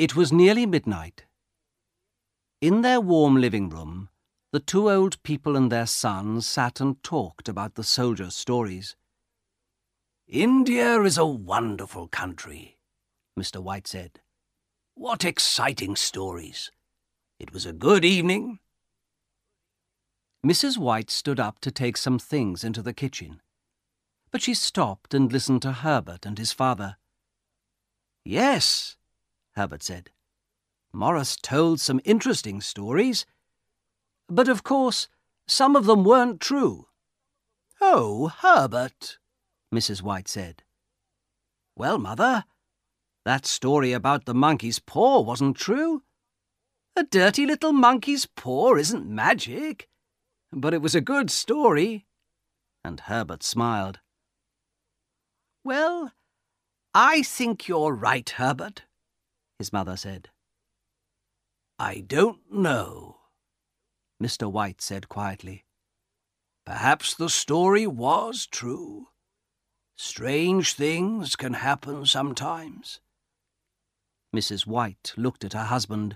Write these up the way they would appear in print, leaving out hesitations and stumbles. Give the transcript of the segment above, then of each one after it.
It was nearly midnight. In their warm living room, the two old people and their son sat and talked about the soldiers' stories. "India is a wonderful country," Mr. White said. "What exciting stories. It was a good evening." Mrs. White stood up to take some things into the kitchen, but she stopped and listened to Herbert and his father. "Yes," Herbert said. "Morris told some interesting stories, but of course some of them weren't true." "Oh, Herbert," Mrs. White said. "Well, Mother, that story about the monkey's paw wasn't true. A dirty little monkey's paw isn't magic, but it was a good story." And Herbert smiled. "Well, I think you're right, Herbert," his mother said. "I don't know," Mr. White said quietly. "Perhaps the story was true. Strange things can happen sometimes." Mrs. White looked at her husband.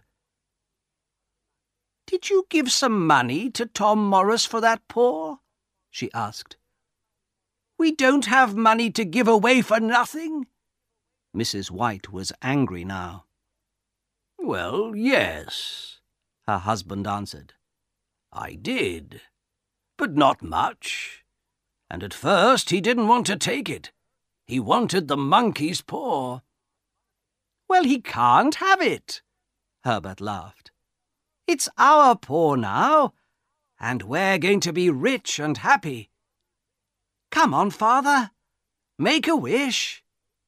"Did you give some money to Tom Morris for that paw?" she asked. "We don't have money to give away for nothing." Mrs. White was angry now. "Well, yes," her husband answered. "I did, but not much. And at first he didn't want to take it. He wanted the monkey's paw." "Well, he can't have it," Herbert laughed. "It's our paw now, and we're going to be rich and happy. Come on, Father, make a wish."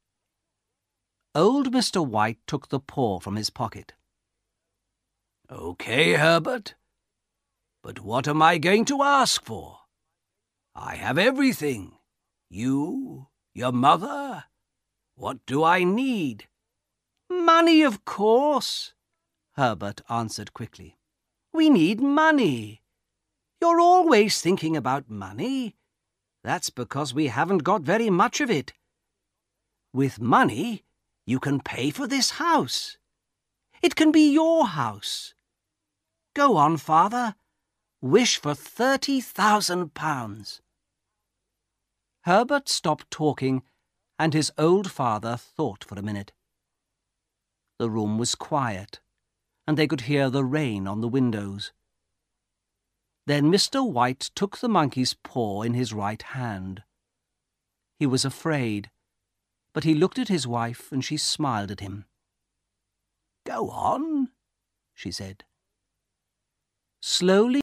Old Mr. White took the paw from his pocket. "Okay, Herbert, but what am I going to ask for? I have everything. You, your mother. What do I need?" "Money, of course," Herbert answered quickly. "We need money. You're always thinking about money. That's because we haven't got very much of it. With money, you can pay for this house. It can be your house. Go on, Father. Wish for £30,000. Herbert stopped talking, and his old father thought for a minute. The room was quiet, and they could hear the rain on the windows. Then Mr. White took the monkey's paw in his right hand. He was afraid, but he looked at his wife and she smiled at him. "Go on," she said. Slowly